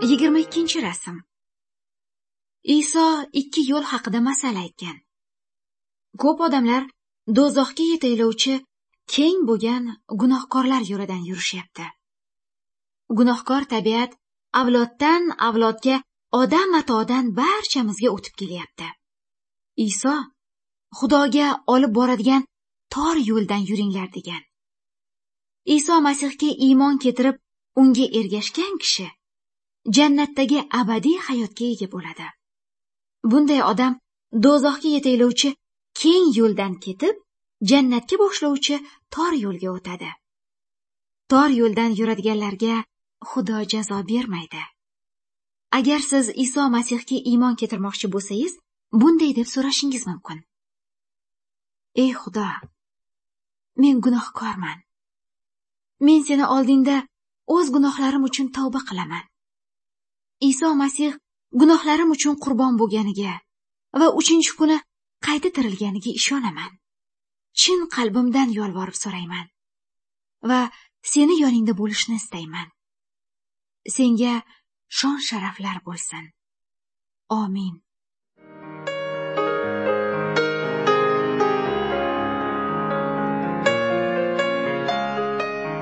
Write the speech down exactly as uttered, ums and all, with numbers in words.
yigirma ikkinchi rasm. Iso ikki yo'l haqida masal aytgan. Ko'p odamlar do'zaxga yetaklovchi keng bo'lgan gunohkorlar yo'lidan yurishyapti. Gunohkor tabiat avloddan avlodga odam matodan barchamizga o'tib kelyapti. Iso Xudoga olib boradigan tor yo'ldan yuringlar degan. Iso Masihga iymon keltirib, unga ergashgan kishi jannatdagi abadiy hayotga ega bo'ladi. Bunday odam do'zaxga yetaklovchi keng yo'ldan ketib, jannatga boshlovchi tor yo'lga o'tadi. Tor yo'ldan yuradiganlarga Xudo jazo bermaydi. Agar siz Iso Masihga iymon keltirmoqchi bo'lsangiz, bunday deb so'rashingiz mumkin. Ey Xudo, men gunohkorman. Men seni oldingda o'z gunohlarim uchun tavba qilaman. Iso Masih gunohlarim uchun qurbon bo'lganiga va uchinchi kuni qayta tirilganiga ishonaman. Chin qalbimdan yolvorib so'rayman va seni yoningda bo'lishni istayman. Senga shon sharaflar bo'lsin. Amin.